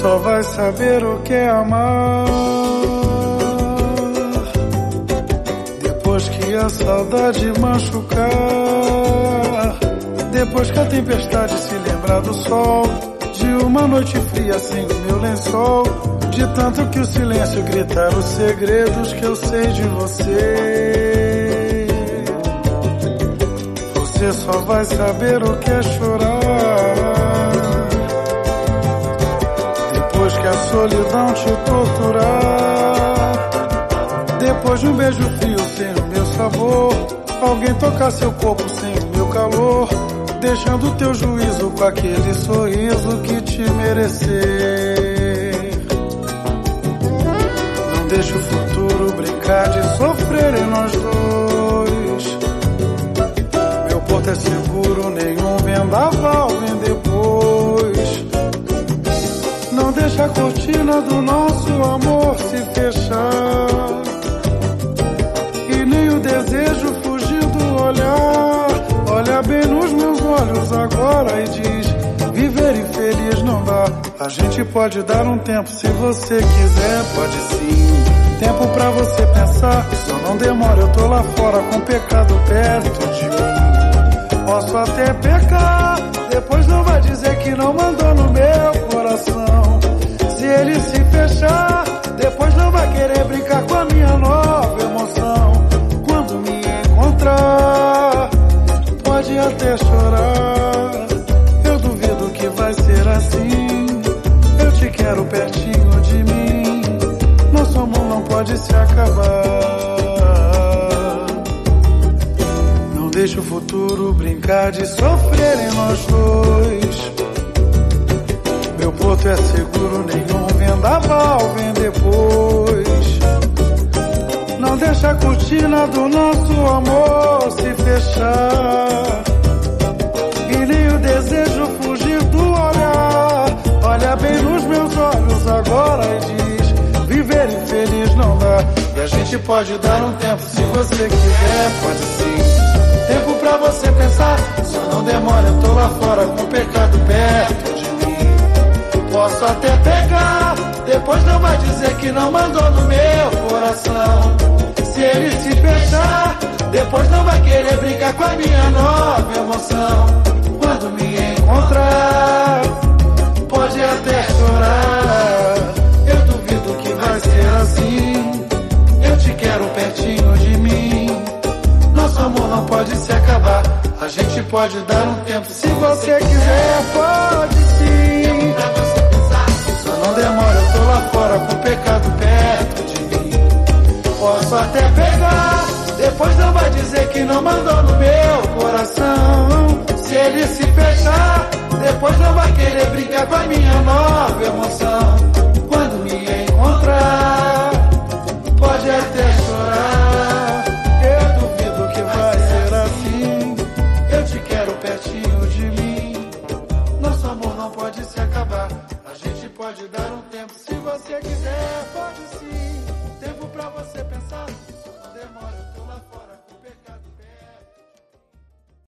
só vai saber o que é amar depois que a saudade machucar, depois que a tempestade se lembrar do sol, de uma noite fria sem o meu lençol, de tanto que o silêncio gritar os segredos que eu sei de você. Você só vai saber o que é chorar depois que a solidão te torturar, depois de um beijo frio sem o meu sabor, alguém tocar seu corpo sem o meu calor, deixando teu juízo com aquele sorriso que te merecer. Não deixe o futuro brincar de sofrer em nós dois. Meu porto é seguro, nenhum vendaval vem depois. Não deixe a cortina do nosso amor se fechar, e nem o desejo fugir do olhar. Olha bem nos meus olhos agora e diz: viver infeliz não dá. A gente pode dar um tempo se você quiser, pode sim. Tempo pra você pensar, só não demora, eu tô lá fora com pecado perto de mim. Posso até pecar, depois não vai dizer que não mandou no meu coração. Se ele se fechar, depois não vai querer brincar com a minha nova emoção. Quando me encontrar, pode até chorar, eu duvido que vai ser assim. Eu te quero pertinho de mim, nosso amor não pode se acabar. Não deixe o futuro brincar de sofrer em nós dois. Meu porto é seguro, nenhum vendaval vem depois. Não deixa a cortina do nosso amor se fechar, e nem o desejo fugir do olhar. Olha bem nos meus olhos agora e diz: viver infeliz não dá. E a gente pode dar um tempo se você quiser, pode sim. Tempo pra você pensar, só não demora, eu tô lá fora com o pecado perto de mim. Posso até pegar, depois não vai dizer que não mandou no meu coração. Se ele se fechar, depois não vai querer brincar com a minha nova emoção. Quando me encontrar, pode até chorar, eu duvido que vai ser assim. Eu te quero pertinho de mim, nosso amor não pode se acabar. A gente pode dar um tempo se você quiser, pode sim. Só não demora, eu tô lá fora com o pecado perto de mim. Posso até pegar, depois não vai dizer que não mandou no meu coração. Se ele se fechar, depois não vai querer brincar com a minha nova emoção. Quando me encontrar, pode até chorar, eu duvido que vai ser assim. Eu te quero pertinho de mim, nosso amor não pode se acabar. A gente pode dar um tempo se você quiser.